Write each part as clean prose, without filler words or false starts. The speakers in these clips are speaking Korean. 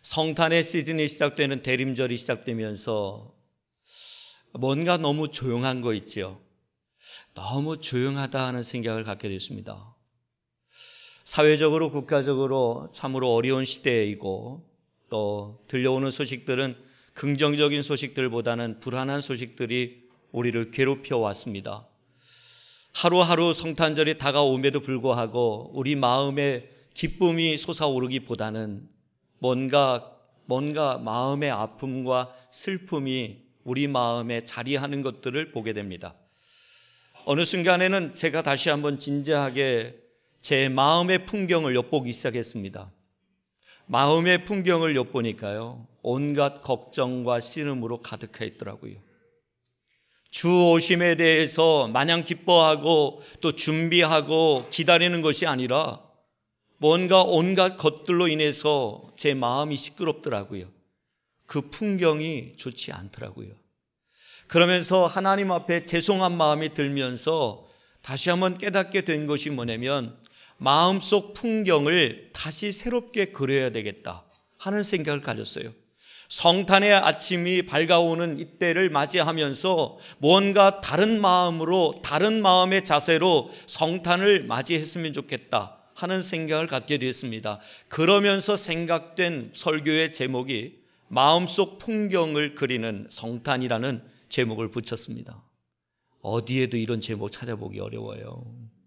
성탄의 시즌이 시작되는 대림절이 시작되면서 뭔가 너무 조용한 거 있지요. 너무 조용하다 하는 생각을 갖게 됐습니다. 사회적으로 국가적으로 참으로 어려운 시대이고 또 들려오는 소식들은 긍정적인 소식들보다는 불안한 소식들이 우리를 괴롭혀 왔습니다. 하루하루 성탄절이 다가옴에도 불구하고 우리 마음에 기쁨이 솟아오르기보다는 뭔가 마음의 아픔과 슬픔이 우리 마음에 자리하는 것들을 보게 됩니다. 어느 순간에는 제가 다시 한번 진지하게 제 마음의 풍경을 엿보기 시작했습니다. 마음의 풍경을 엿보니까요, 온갖 걱정과 씨름으로 가득해 있더라고요. 주 오심에 대해서 마냥 기뻐하고 또 준비하고 기다리는 것이 아니라 뭔가 온갖 것들로 인해서 제 마음이 시끄럽더라고요. 그 풍경이 좋지 않더라고요. 그러면서 하나님 앞에 죄송한 마음이 들면서 다시 한번 깨닫게 된 것이 뭐냐면 마음속 풍경을 다시 새롭게 그려야 되겠다 하는 생각을 가졌어요. 성탄의 아침이 밝아오는 이때를 맞이하면서 뭔가 다른 마음으로, 다른 마음의 자세로 성탄을 맞이했으면 좋겠다 하는 생각을 갖게 되었습니다. 그러면서 생각된 설교의 제목이 마음속 풍경을 그리는 성탄이라는 제목을 붙였습니다. 어디에도 이런 제목 찾아보기 어려워요.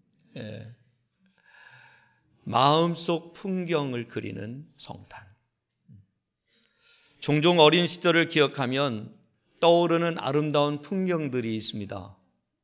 마음속 풍경을 그리는 성탄. 종종 어린 시절을 기억하면 떠오르는 아름다운 풍경들이 있습니다.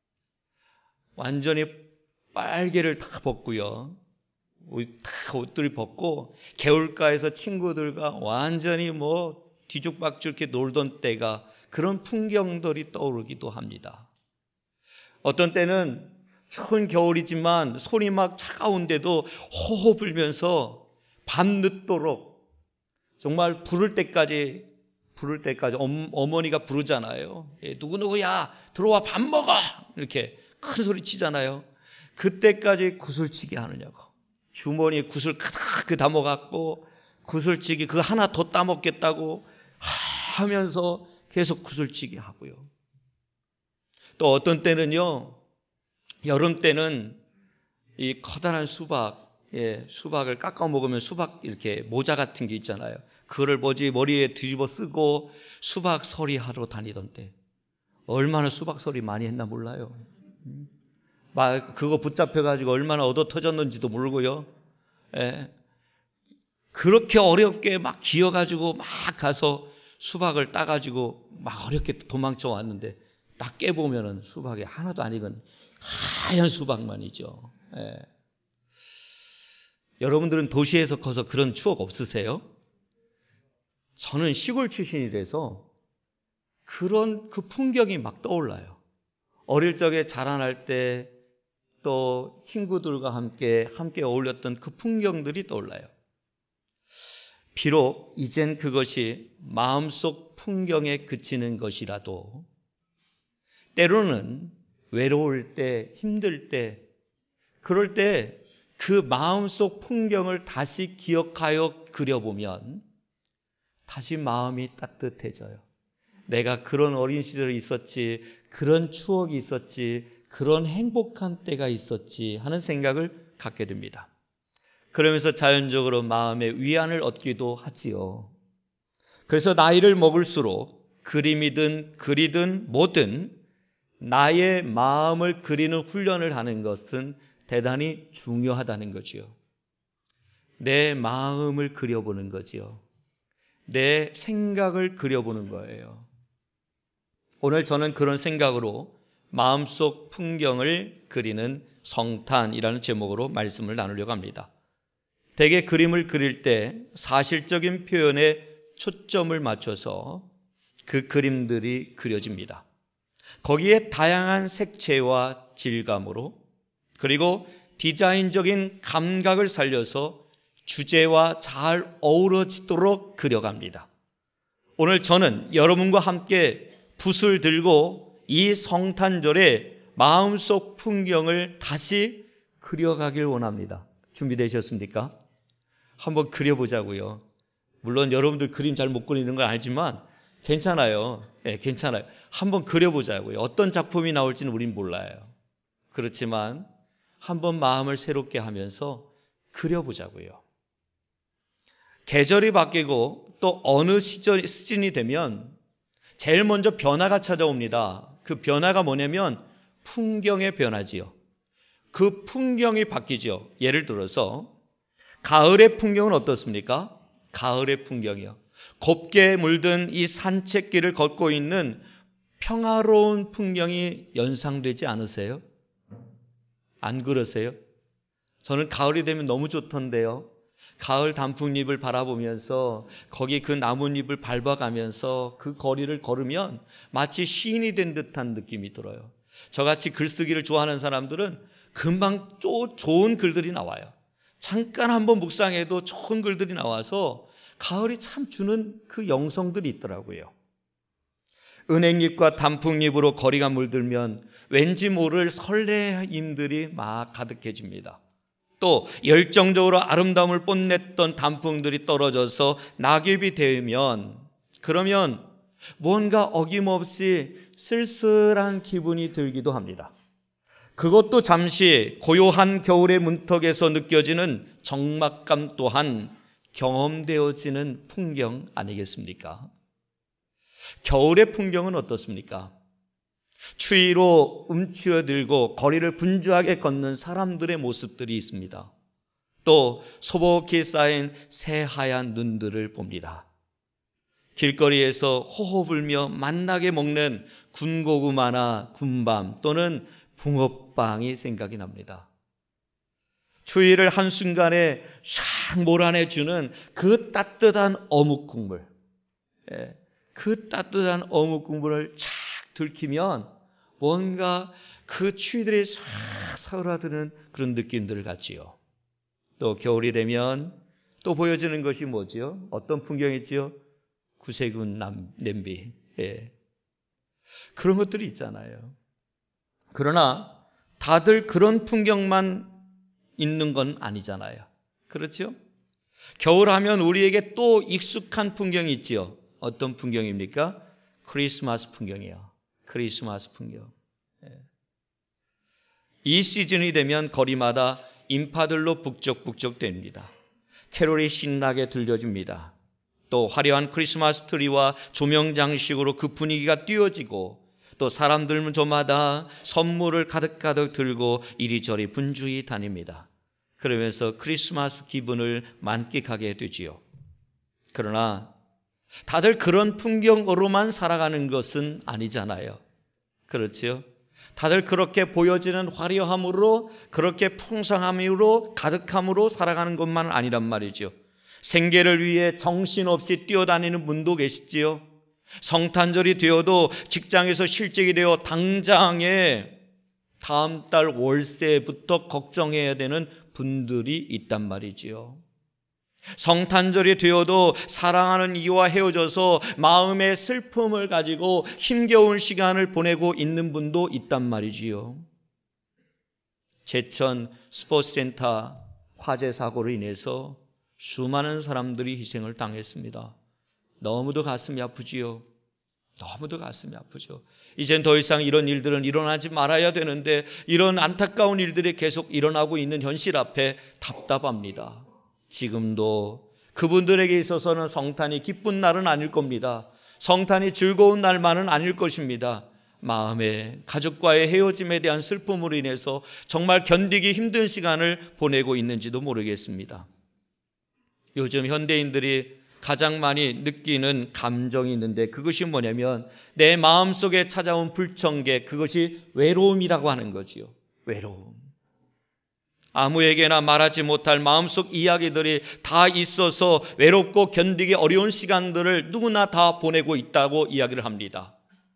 완전히 빨개를 다 벗고요, 다 옷들이 벗고 개울가에서 친구들과 완전히 뒤죽박죽 이렇게 놀던 때가, 그런 풍경들이 떠오르기도 합니다. 어떤 때는 추운 겨울이지만 손이 막 차가운데도 호호 불면서 밤늦도록 정말 부를 때까지 어머니가 부르잖아요. 누구누구야 들어와 밥 먹어 이렇게 큰 소리 치잖아요. 그때까지 구슬치기 하느냐고, 주머니에 구슬 크게 담아갖고 구슬치기 그거 하나 더 따먹겠다고 하면서 계속 구슬치기 하고요. 또 어떤 때는요, 여름 때는 이 커다란 수박을 깎아 먹으면 수박 이렇게 모자 같은 게 있잖아요. 그거를 머리에 뒤집어 쓰고 수박 서리 하러 다니던데 얼마나 수박 서리 많이 했나 몰라요. 그거 붙잡혀가지고 얼마나 얻어 터졌는지도 모르고요. 그렇게 어렵게 막 기어가지고 막 가서 수박을 따가지고 막 어렵게 도망쳐 왔는데 딱 깨보면은 수박이 하나도 안 익은 하얀 수박만이죠. 여러분들은 도시에서 커서 그런 추억 없으세요? 저는 시골 출신이라서 그 풍경이 막 떠올라요. 어릴 적에 자라날 때 또 친구들과 함께 어울렸던 그 풍경들이 떠올라요. 비록 이젠 그것이 마음속 풍경에 그치는 것이라도 때로는 외로울 때, 힘들 때, 그럴 때 그 마음속 풍경을 다시 기억하여 그려보면 다시 마음이 따뜻해져요. 내가 그런 어린 시절이 있었지, 그런 추억이 있었지, 그런 행복한 때가 있었지 하는 생각을 갖게 됩니다. 그러면서 자연적으로 마음의 위안을 얻기도 하지요. 그래서 나이를 먹을수록 그림이든 글이든 뭐든 나의 마음을 그리는 훈련을 하는 것은 대단히 중요하다는 거지요. 내 마음을 그려보는 거지요. 내 생각을 그려보는 거예요. 오늘 저는 그런 생각으로 마음속 풍경을 그리는 성탄이라는 제목으로 말씀을 나누려고 합니다. 대개 그림을 그릴 때 사실적인 표현에 초점을 맞춰서 그 그림들이 그려집니다. 거기에 다양한 색채와 질감으로 그리고 디자인적인 감각을 살려서 주제와 잘 어우러지도록 그려갑니다. 오늘 저는 여러분과 함께 붓을 들고 이 성탄절의 마음속 풍경을 다시 그려가길 원합니다. 준비되셨습니까? 한번 그려보자고요. 물론 여러분들 그림 잘 못 그리는 건 알지만 괜찮아요. 괜찮아요. 한번 그려보자고요. 어떤 작품이 나올지는 우린 몰라요. 그렇지만 한번 마음을 새롭게 하면서 그려보자고요. 계절이 바뀌고 또 어느 시즌이 되면 제일 먼저 변화가 찾아옵니다. 그 변화가 뭐냐면 풍경의 변화지요. 그 풍경이 바뀌죠. 예를 들어서 가을의 풍경은 어떻습니까? 가을의 풍경이요. 곱게 물든 이 산책길을 걷고 있는 평화로운 풍경이 연상되지 않으세요? 안 그러세요? 저는 가을이 되면 너무 좋던데요. 가을 단풍잎을 바라보면서 거기 그 나뭇잎을 밟아가면서 그 거리를 걸으면 마치 시인이 된 듯한 느낌이 들어요. 저같이 글쓰기를 좋아하는 사람들은 금방 좋은 글들이 나와요. 잠깐 한번 묵상해도 좋은 글들이 나와서 가을이 참 주는 그 영성들이 있더라고요. 은행잎과 단풍잎으로 거리가 물들면 왠지 모를 설레임들이 막 가득해집니다. 또 열정적으로 아름다움을 뽐냈던 단풍들이 떨어져서 낙엽이 되면 그러면 뭔가 어김없이 쓸쓸한 기분이 들기도 합니다. 그것도 잠시 고요한 겨울의 문턱에서 느껴지는 적막감 또한 경험되어지는 풍경 아니겠습니까? 겨울의 풍경은 어떻습니까? 추위로 움츠러들고 거리를 분주하게 걷는 사람들의 모습들이 있습니다. 또 소복히 쌓인 새하얀 눈들을 봅니다. 길거리에서 호호 불며 맛나게 먹는 군고구마나 군밤 또는 붕어빵이 생각이 납니다. 추위를 한순간에 샥 몰아내주는 그 따뜻한 어묵 국물, 그 따뜻한 어묵 국물을 착 들키면 뭔가 그 추위들이 싹 사그라드는 그런 느낌들을 갖지요. 또 겨울이 되면 또 보여지는 것이 뭐지요? 어떤 풍경이지요? 구세군 냄비. 그런 것들이 있잖아요. 그러나 다들 그런 풍경만 있는 건 아니잖아요. 그렇죠? 겨울 하면 우리에게 또 익숙한 풍경이 있지요. 어떤 풍경입니까? 크리스마스 풍경이요. 크리스마스 풍경. 이 시즌이 되면 거리마다 인파들로 북적북적 됩니다. 캐롤이 신나게 들려줍니다. 또 화려한 크리스마스 트리와 조명 장식으로 그 분위기가 띄워지고 또 사람들 저마다 선물을 가득가득 들고 이리저리 분주히 다닙니다. 그러면서 크리스마스 기분을 만끽하게 되지요. 그러나 다들 그런 풍경으로만 살아가는 것은 아니잖아요. 그렇죠? 다들 그렇게 보여지는 화려함으로 그렇게 풍성함으로 가득함으로 살아가는 것만 아니란 말이죠. 생계를 위해 정신없이 뛰어다니는 분도 계시지요. 성탄절이 되어도 직장에서 실직이 되어 당장에 다음 달 월세부터 걱정해야 되는 분들이 있단 말이지요. 성탄절이 되어도 사랑하는 이와 헤어져서 마음의 슬픔을 가지고 힘겨운 시간을 보내고 있는 분도 있단 말이지요. 제천 스포츠센터 화재 사고로 인해서 수많은 사람들이 희생을 당했습니다. 너무도 가슴이 아프지요. 너무도 가슴이 아프죠. 이젠 더 이상 이런 일들은 일어나지 말아야 되는데 이런 안타까운 일들이 계속 일어나고 있는 현실 앞에 답답합니다. 지금도 그분들에게 있어서는 성탄이 기쁜 날은 아닐 겁니다. 성탄이 즐거운 날만은 아닐 것입니다. 마음에 가족과의 헤어짐에 대한 슬픔으로 인해서 정말 견디기 힘든 시간을 보내고 있는지도 모르겠습니다. 요즘 현대인들이 가장 많이 느끼는 감정이 있는데 그것이 뭐냐면 내 마음속에 찾아온 불청객, 그것이 외로움이라고 하는 거지요. 외로움. 아무에게나 말하지 못할 마음속 이야기들이 다 있어서 외롭고 견디기 어려운 시간들을 누구나 다 보내고 있다고 이야기를 합니다.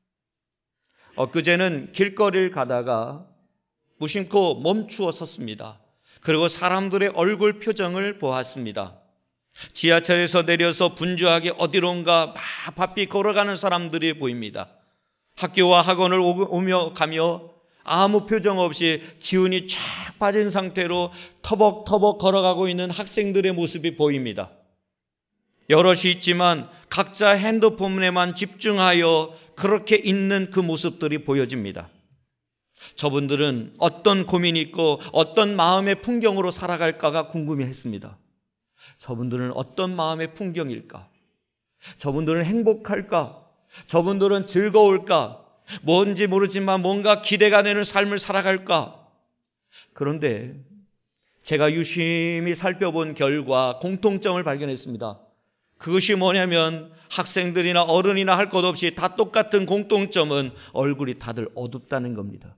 엊그제는 길거리를 가다가 무심코 멈추어 섰습니다. 그리고 사람들의 얼굴 표정을 보았습니다. 지하철에서 내려서 분주하게 어디론가 막 바삐 걸어가는 사람들이 보입니다. 학교와 학원을 오며 가며 아무 표정 없이 기운이 쫙 빠진 상태로 터벅터벅 걸어가고 있는 학생들의 모습이 보입니다. 여럿이 있지만 각자 핸드폰에만 집중하여 그렇게 있는 그 모습들이 보여집니다. 저분들은 어떤 고민이 있고 어떤 마음의 풍경으로 살아갈까가 궁금해했습니다. 저분들은 어떤 마음의 풍경일까? 저분들은 행복할까? 저분들은 즐거울까? 뭔지 모르지만 뭔가 기대가 되는 삶을 살아갈까? 그런데 제가 유심히 살펴본 결과 공통점을 발견했습니다. 그것이 뭐냐면 학생들이나 어른이나 할 것 없이 다 똑같은 공통점은 얼굴이 다들 어둡다는 겁니다.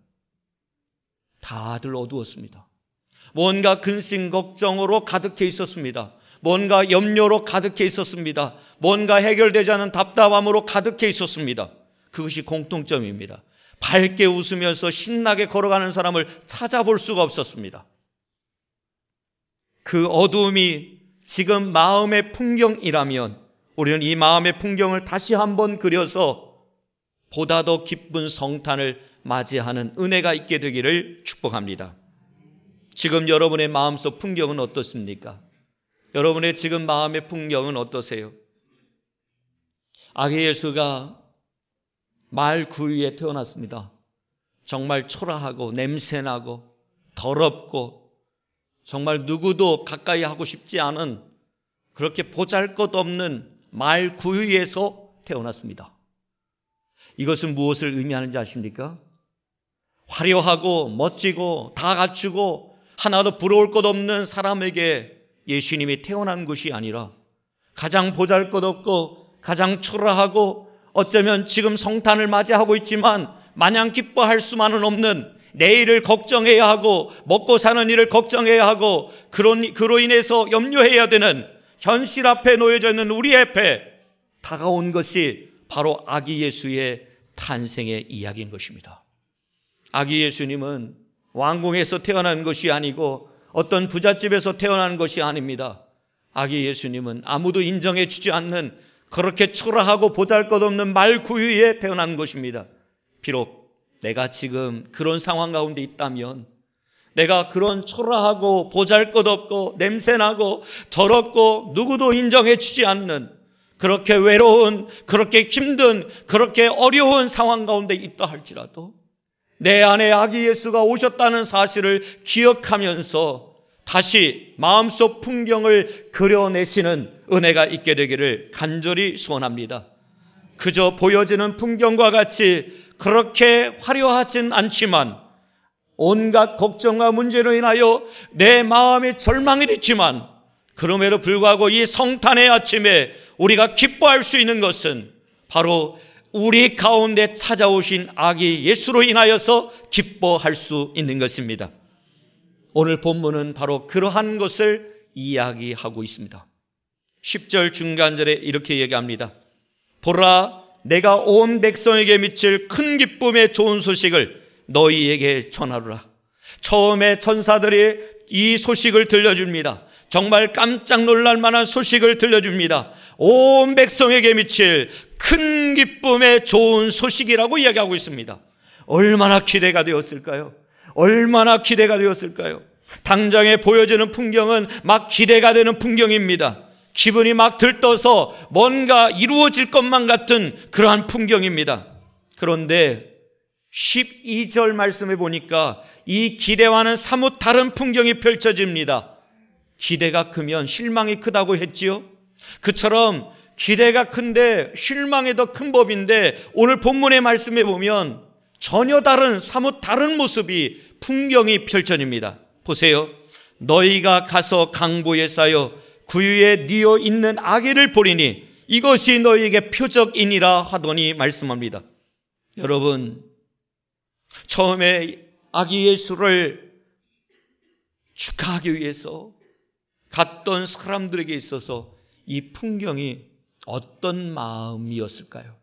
다들 어두웠습니다. 뭔가 근심 걱정으로 가득해 있었습니다. 뭔가 염려로 가득해 있었습니다. 뭔가 해결되지 않은 답답함으로 가득해 있었습니다. 그것이 공통점입니다. 밝게 웃으면서 신나게 걸어가는 사람을 찾아볼 수가 없었습니다. 그 어두움이 지금 마음의 풍경이라면 우리는 이 마음의 풍경을 다시 한번 그려서 보다 더 기쁜 성탄을 맞이하는 은혜가 있게 되기를 축복합니다. 지금 여러분의 마음속 풍경은 어떻습니까? 여러분의 지금 마음의 풍경은 어떠세요? 아기 예수가 말 구유에 태어났습니다. 정말 초라하고 냄새나고 더럽고 정말 누구도 가까이 하고 싶지 않은 그렇게 보잘것없는 말 구유에서 태어났습니다. 이것은 무엇을 의미하는지 아십니까? 화려하고 멋지고 다 갖추고 하나도 부러울 것 없는 사람에게 예수님이 태어난 것이 아니라 가장 보잘것없고 가장 초라하고 어쩌면 지금 성탄을 맞이하고 있지만 마냥 기뻐할 수만은 없는 내일을 걱정해야 하고 먹고 사는 일을 걱정해야 하고 그로 인해서 염려해야 되는 현실 앞에 놓여져 있는 우리 앞에 다가온 것이 바로 아기 예수의 탄생의 이야기인 것입니다. 아기 예수님은 왕궁에서 태어난 것이 아니고 어떤 부잣집에서 태어난 것이 아닙니다. 아기 예수님은 아무도 인정해 주지 않는 그렇게 초라하고 보잘것없는 말구유에 태어난 것입니다. 비록 내가 지금 그런 상황 가운데 있다면, 내가 그런 초라하고 보잘것없고 냄새나고 더럽고 누구도 인정해 주지 않는 그렇게 외로운, 그렇게 힘든, 그렇게 어려운 상황 가운데 있다 할지라도 내 안에 아기 예수가 오셨다는 사실을 기억하면서 다시 마음속 풍경을 그려내시는 은혜가 있게 되기를 간절히 소원합니다. 그저 보여지는 풍경과 같이 그렇게 화려하진 않지만 온갖 걱정과 문제로 인하여 내 마음이 절망이 됐지만 그럼에도 불구하고 이 성탄의 아침에 우리가 기뻐할 수 있는 것은 바로 우리 가운데 찾아오신 아기 예수로 인하여서 기뻐할 수 있는 것입니다. 오늘 본문은 바로 그러한 것을 이야기하고 있습니다. 10절 중간절에 이렇게 얘기합니다. 보라, 내가 온 백성에게 미칠 큰 기쁨의 좋은 소식을 너희에게 전하노라. 처음에 천사들이 이 소식을 들려줍니다. 정말 깜짝 놀랄 만한 소식을 들려줍니다. 온 백성에게 미칠 큰 기쁨의 좋은 소식이라고 이야기하고 있습니다. 얼마나 기대가 되었을까요? 얼마나 기대가 되었을까요? 당장에 보여지는 풍경은 막 기대가 되는 풍경입니다. 기분이 막 들떠서 뭔가 이루어질 것만 같은 그러한 풍경입니다. 그런데 12절 말씀에 보니까 이 기대와는 사뭇 다른 풍경이 펼쳐집니다. 기대가 크면 실망이 크다고 했지요. 그처럼 기대가 큰데 실망이 더 큰 법인데 오늘 본문의 말씀에 보면 전혀 다른 사뭇 다른 모습이 풍경이 펼쳐집니다. 보세요. 너희가 가서 강보에 쌓여 구유에 뉘어 있는 아기를 보리니 이것이 너희에게 표적이니라 하더니 말씀합니다. 여러분, 처음에 아기 예수를 축하하기 위해서 갔던 사람들에게 있어서 이 풍경이 어떤 마음이었을까요?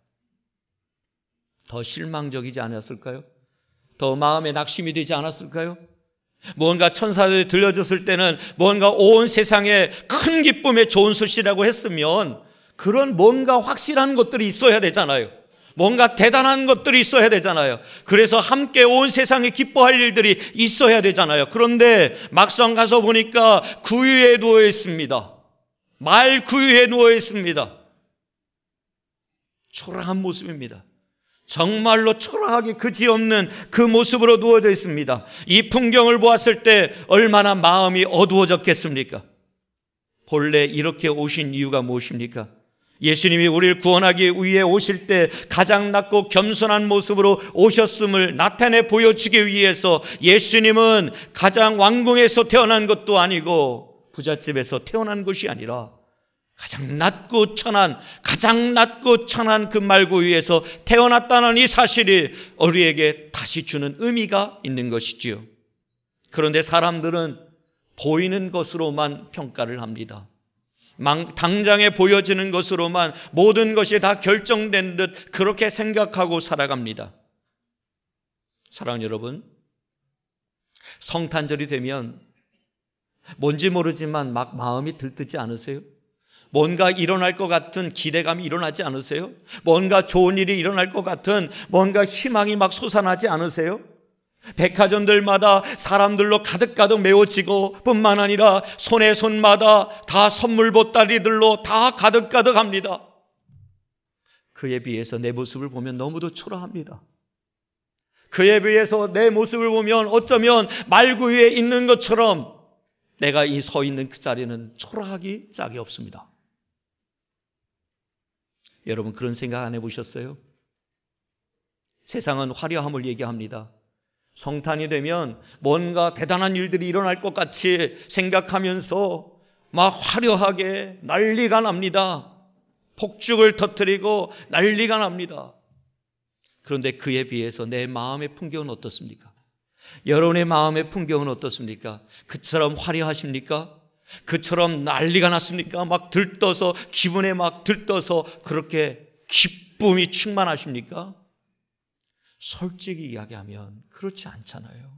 더 실망적이지 않았을까요? 더 마음에 낙심이 되지 않았을까요? 뭔가 천사들이 들려줬을 때는 뭔가 온 세상에 큰 기쁨의 좋은 소식이라고 했으면 그런 뭔가 확실한 것들이 있어야 되잖아요. 뭔가 대단한 것들이 있어야 되잖아요. 그래서 함께 온 세상이 기뻐할 일들이 있어야 되잖아요. 그런데 막상 가서 보니까 구유에 누워 있습니다. 말 구유에 누워 있습니다. 초라한 모습입니다. 정말로 초라하기 그지없는 그 모습으로 누워져 있습니다. 이 풍경을 보았을 때 얼마나 마음이 어두워졌겠습니까? 본래 이렇게 오신 이유가 무엇입니까? 예수님이 우리를 구원하기 위해 오실 때 가장 낮고 겸손한 모습으로 오셨음을 나타내 보여주기 위해서 예수님은 가장 왕궁에서 태어난 것도 아니고 부잣집에서 태어난 것이 아니라 가장 낮고 천한 그 말구 위에서 태어났다는 이 사실이 우리에게 다시 주는 의미가 있는 것이지요. 그런데 사람들은 보이는 것으로만 평가를 합니다. 당장에 보여지는 것으로만 모든 것이 다 결정된 듯 그렇게 생각하고 살아갑니다. 사랑하는 여러분, 성탄절이 되면 뭔지 모르지만 막 마음이 들뜨지 않으세요? 뭔가 일어날 것 같은 기대감이 일어나지 않으세요? 뭔가 좋은 일이 일어날 것 같은 뭔가 희망이 막 솟아나지 않으세요? 백화점들마다 사람들로 가득가득 메워지고 뿐만 아니라 손에 손마다 다 선물 보따리들로 다 가득가득합니다. 그에 비해서 내 모습을 보면 너무도 초라합니다. 그에 비해서 내 모습을 보면 어쩌면 말구 위에 있는 것처럼 내가 이 서 있는 그 자리는 초라하기 짝이 없습니다. 여러분, 그런 생각 안 해보셨어요? 세상은 화려함을 얘기합니다. 성탄이 되면 뭔가 대단한 일들이 일어날 것 같이 생각하면서 막 화려하게 난리가 납니다. 폭죽을 터뜨리고 난리가 납니다. 그런데 그에 비해서 내 마음의 풍경은 어떻습니까? 여러분의 마음의 풍경은 어떻습니까? 그처럼 화려하십니까? 그처럼 난리가 났습니까? 막 들떠서, 기분에 막 들떠서 그렇게 기쁨이 충만하십니까? 솔직히 이야기하면 그렇지 않잖아요.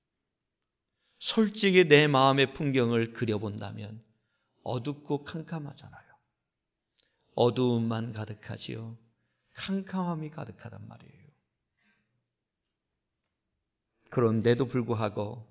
솔직히 내 마음의 풍경을 그려본다면 어둡고 캄캄하잖아요. 어두움만 가득하지요. 캄캄함이 가득하단 말이에요. 그런데도 불구하고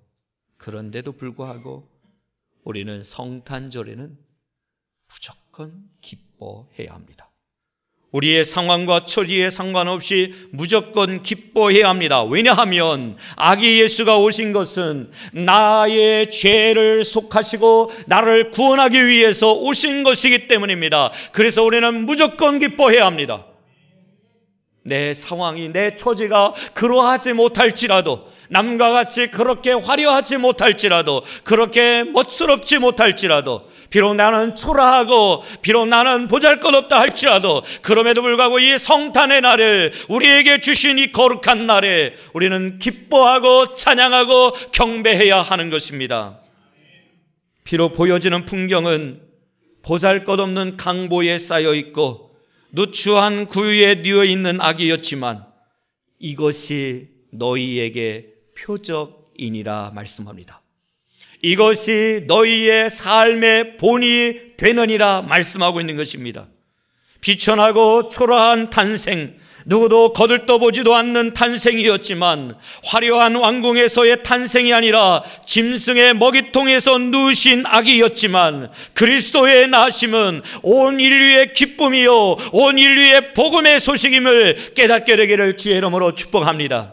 우리는 성탄절에는 무조건 기뻐해야 합니다. 우리의 상황과 처지에 상관없이 무조건 기뻐해야 합니다. 왜냐하면 아기 예수가 오신 것은 나의 죄를 속하시고 나를 구원하기 위해서 오신 것이기 때문입니다. 그래서 우리는 무조건 기뻐해야 합니다. 내 상황이, 내 처지가 그러하지 못할지라도, 남과 같이 그렇게 화려하지 못할지라도, 그렇게 멋스럽지 못할지라도, 비록 나는 초라하고 비록 나는 보잘것없다 할지라도, 그럼에도 불구하고 이 성탄의 날을, 우리에게 주신 이 거룩한 날에 우리는 기뻐하고 찬양하고 경배해야 하는 것입니다. 비록 보여지는 풍경은 보잘것없는 강보에 쌓여 있고 누추한 구유에 뉘어 있는 아기였지만 이것이 너희에게 표적이니라 말씀합니다. 이것이 너희의 삶의 본이 되느니라 말씀하고 있는 것입니다. 비천하고 초라한 탄생, 누구도 거들떠보지도 않는 탄생이었지만 화려한 왕궁에서의 탄생이 아니라 짐승의 먹이통에서 누우신 아기였지만 그리스도의 나심은 온 인류의 기쁨이요 온 인류의 복음의 소식임을 깨닫게 되기를 주의 이름으로 축복합니다.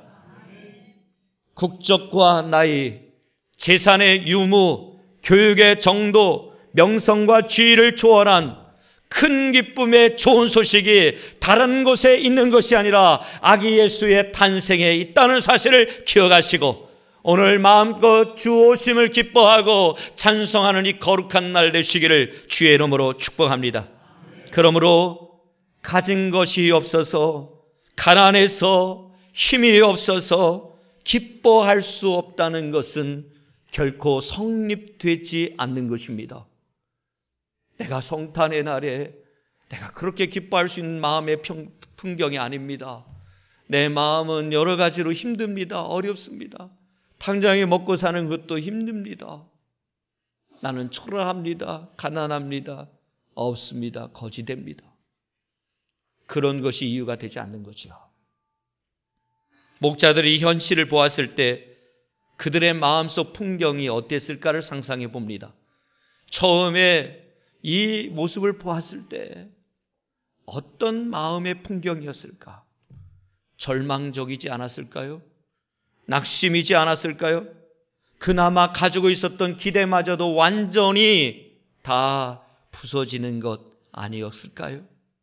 국적과 나이, 재산의 유무, 교육의 정도, 명성과 지위를 초월한 큰 기쁨의 좋은 소식이 다른 곳에 있는 것이 아니라 아기 예수의 탄생에 있다는 사실을 기억하시고 오늘 마음껏 주 오심을 기뻐하고 찬송하는 이 거룩한 날 되시기를 주의 이름으로 축복합니다. 그러므로 가진 것이 없어서, 가난해서, 힘이 없어서 기뻐할 수 없다는 것은 결코 성립되지 않는 것입니다. 내가 성탄의 날에 내가 그렇게 기뻐할 수 있는 마음의 풍경이 아닙니다. 내 마음은 여러 가지로 힘듭니다. 어렵습니다. 당장에 먹고 사는 것도 힘듭니다. 나는 초라합니다. 가난합니다. 없습니다. 거지됩니다. 그런 것이 이유가 되지 않는 거죠. 목자들이 현실을 보았을 때 그들의 마음속 풍경이 어땠을까를 상상해 봅니다. 처음에 이 모습을 보았을 때 어떤 마음의 풍경이었을까? 절망적이지 않았을까요? 낙심이지 않았을까요? 그나마 가지고 있었던 기대마저도 완전히 다 부서지는 것 아니었을까요?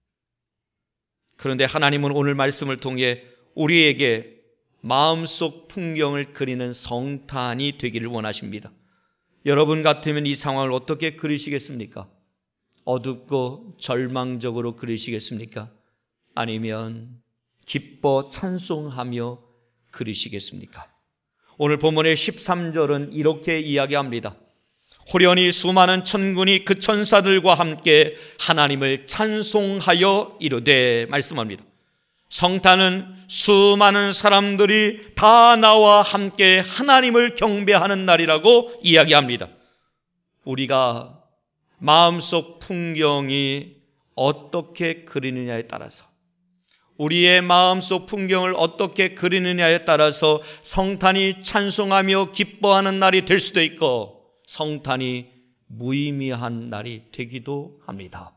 그런데 하나님은 오늘 말씀을 통해 우리에게 마음속 풍경을 그리는 성탄이 되기를 원하십니다. 여러분 같으면 이 상황을 어떻게 그리시겠습니까? 어둡고 절망적으로 그리시겠습니까? 아니면 기뻐 찬송하며 그리시겠습니까? 오늘 본문의 13절은 이렇게 이야기합니다. 호련히 수많은 천군이 그 천사들과 함께 하나님을 찬송하여 이르되 말씀합니다. 성탄은 수많은 사람들이 다 나와 함께 하나님을 경배하는 날이라고 이야기합니다. 우리가 마음속 풍경이 어떻게 그리느냐에 따라서, 우리의 마음속 풍경을 어떻게 그리느냐에 따라서 성탄이 찬송하며 기뻐하는 날이 될 수도 있고 성탄이 무의미한 날이 되기도 합니다.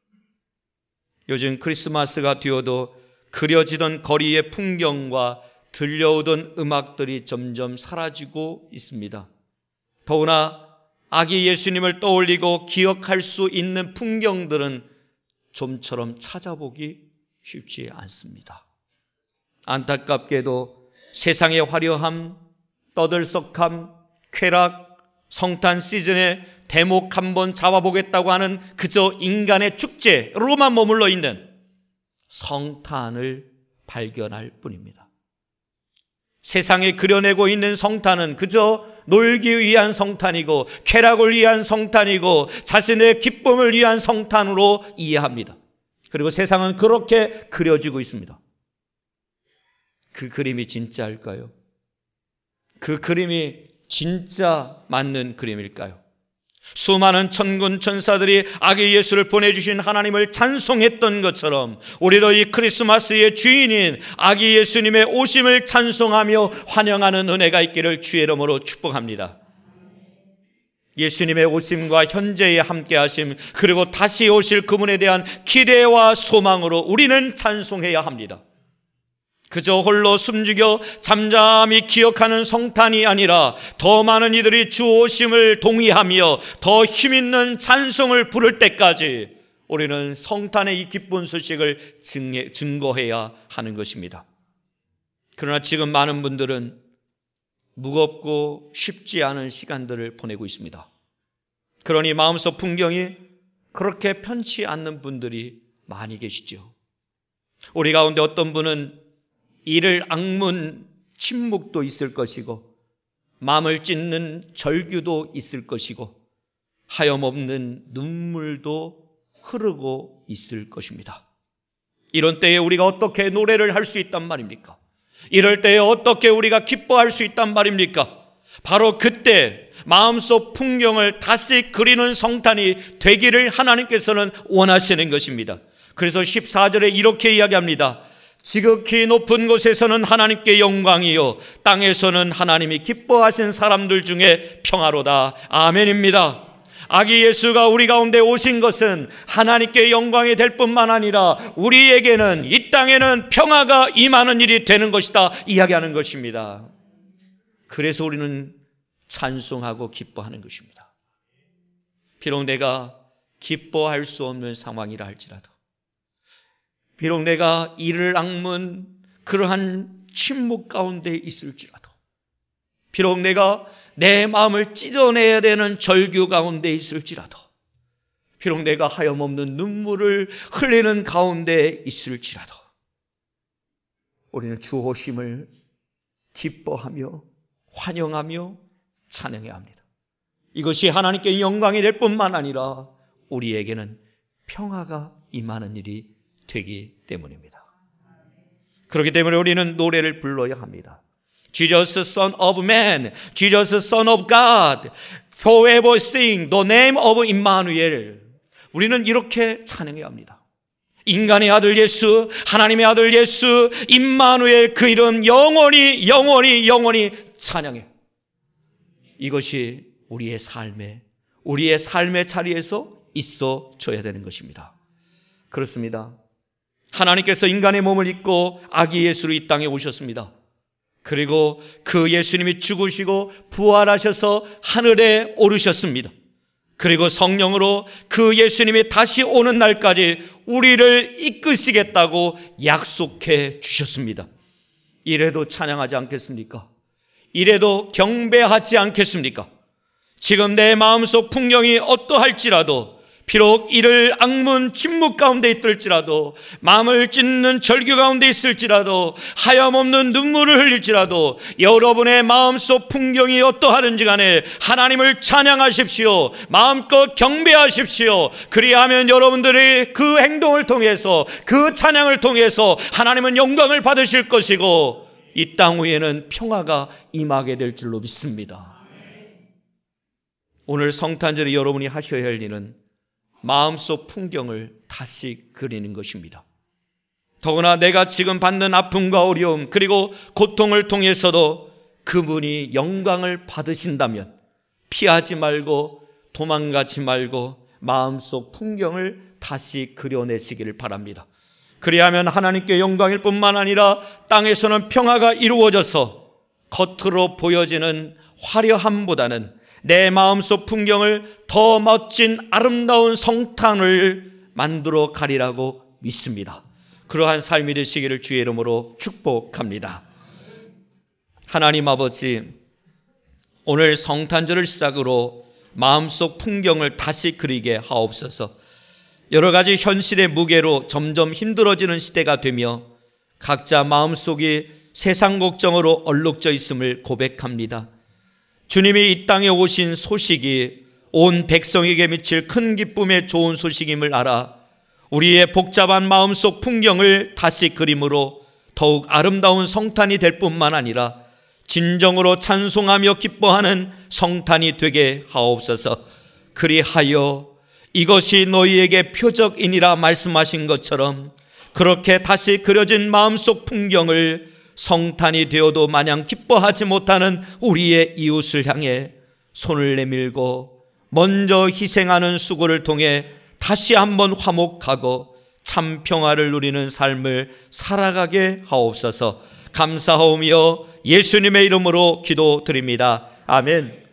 요즘 크리스마스가 되어도 그려지던 거리의 풍경과 들려오던 음악들이 점점 사라지고 있습니다. 더구나 아기 예수님을 떠올리고 기억할 수 있는 풍경들은 좀처럼 찾아보기 쉽지 않습니다. 안타깝게도 세상의 화려함, 떠들썩함, 쾌락, 성탄 시즌에 대목 한번 잡아보겠다고 하는 그저 인간의 축제로만 머물러 있는 성탄을 발견할 뿐입니다. 세상에 그려내고 있는 성탄은 그저 놀기 위한 성탄이고 쾌락을 위한 성탄이고 자신의 기쁨을 위한 성탄으로 이해합니다. 그리고 세상은 그렇게 그려지고 있습니다. 그 그림이 진짜일까요? 그 그림이 진짜 맞는 그림일까요? 수많은 천군 천사들이 아기 예수를 보내주신 하나님을 찬송했던 것처럼 우리도 이 크리스마스의 주인인 아기 예수님의 오심을 찬송하며 환영하는 은혜가 있기를 주의 이름으로 축복합니다. 예수님의 오심과 현재의 함께하심, 그리고 다시 오실 그분에 대한 기대와 소망으로 우리는 찬송해야 합니다. 그저 홀로 숨죽여 잠잠히 기억하는 성탄이 아니라 더 많은 이들이 주 오심을 동의하며 더 힘있는 찬송을 부를 때까지 우리는 성탄의 이 기쁜 소식을 증거해야 하는 것입니다. 그러나 지금 많은 분들은 무겁고 쉽지 않은 시간들을 보내고 있습니다. 그러니 마음속 풍경이 그렇게 편치 않는 분들이 많이 계시죠. 우리 가운데 어떤 분은 이를 악문 침묵도 있을 것이고 마음을 찢는 절규도 있을 것이고 하염없는 눈물도 흐르고 있을 것입니다. 이런 때에 우리가 어떻게 노래를 할 수 있단 말입니까? 이럴 때에 어떻게 우리가 기뻐할 수 있단 말입니까? 바로 그때 마음속 풍경을 다시 그리는 성탄이 되기를 하나님께서는 원하시는 것입니다. 그래서 14절에 이렇게 이야기합니다. 지극히 높은 곳에서는 하나님께 영광이요 땅에서는 하나님이 기뻐하신 사람들 중에 평화로다. 아멘입니다. 아기 예수가 우리 가운데 오신 것은 하나님께 영광이 될 뿐만 아니라 우리에게는 이 땅에는 평화가 임하는 일이 되는 것이다 이야기하는 것입니다. 그래서 우리는 찬송하고 기뻐하는 것입니다. 비록 내가 기뻐할 수 없는 상황이라 할지라도, 비록 내가 이를 악문 그러한 침묵 가운데 있을지라도, 비록 내가 내 마음을 찢어내야 되는 절규 가운데 있을지라도, 비록 내가 하염없는 눈물을 흘리는 가운데 있을지라도 우리는 주 오심을 기뻐하며 환영하며 찬양해야 합니다. 이것이 하나님께 영광이 될 뿐만 아니라 우리에게는 평화가 임하는 일이 되기 때문입니다. 그렇기 때문에 우리는 노래를 불러야 합니다. Jesus Son of Man, Jesus Son of God, forever sing the name of Emmanuel. 우리는 이렇게 찬양해야 합니다. 인간의 아들 예수, 하나님의 아들 예수, 임마누엘, 그 이름 영원히 찬양해. 이것이 우리의 삶의 자리에서 있어줘야 되는 것입니다. 그렇습니다. 하나님께서 인간의 몸을 입고 아기 예수로 이 땅에 오셨습니다. 그리고 그 예수님이 죽으시고 부활하셔서 하늘에 오르셨습니다. 그리고 성령으로 그 예수님이 다시 오는 날까지 우리를 이끄시겠다고 약속해 주셨습니다. 이래도 찬양하지 않겠습니까? 이래도 경배하지 않겠습니까? 지금 내 마음속 풍경이 어떠할지라도, 비록 이를 악문 침묵 가운데 있을지라도, 마음을 찢는 절규 가운데 있을지라도, 하염없는 눈물을 흘릴지라도, 여러분의 마음속 풍경이 어떠하든지 간에 하나님을 찬양하십시오. 마음껏 경배하십시오. 그리하면 여러분들의 그 행동을 통해서, 그 찬양을 통해서 하나님은 영광을 받으실 것이고 이 땅 위에는 평화가 임하게 될 줄로 믿습니다. 오늘 성탄절에 여러분이 하셔야 할 일은 마음속 풍경을 다시 그리는 것입니다. 더구나 내가 지금 받는 아픔과 어려움 그리고 고통을 통해서도 그분이 영광을 받으신다면 피하지 말고 도망가지 말고 마음속 풍경을 다시 그려내시기를 바랍니다. 그리하면 하나님께 영광일 뿐만 아니라 땅에서는 평화가 이루어져서 겉으로 보여지는 화려함보다는 내 마음속 풍경을 더 멋진 아름다운 성탄을 만들어 가리라고 믿습니다. 그러한 삶이 되시기를 주의 이름으로 축복합니다. 하나님 아버지, 오늘 성탄절을 시작으로 마음속 풍경을 다시 그리게 하옵소서. 여러 가지 현실의 무게로 점점 힘들어지는 시대가 되며 각자 마음속이 세상 걱정으로 얼룩져 있음을 고백합니다. 주님이 이 땅에 오신 소식이 온 백성에게 미칠 큰 기쁨의 좋은 소식임을 알아 우리의 복잡한 마음속 풍경을 다시 그림으로 더욱 아름다운 성탄이 될 뿐만 아니라 진정으로 찬송하며 기뻐하는 성탄이 되게 하옵소서. 그리하여 이것이 너희에게 표적이니라 말씀하신 것처럼 그렇게 다시 그려진 마음속 풍경을 성탄이 되어도 마냥 기뻐하지 못하는 우리의 이웃을 향해 손을 내밀고 먼저 희생하는 수고를 통해 다시 한번 화목하고 참 평화를 누리는 삶을 살아가게 하옵소서. 감사하오며 예수님의 이름으로 기도드립니다. 아멘.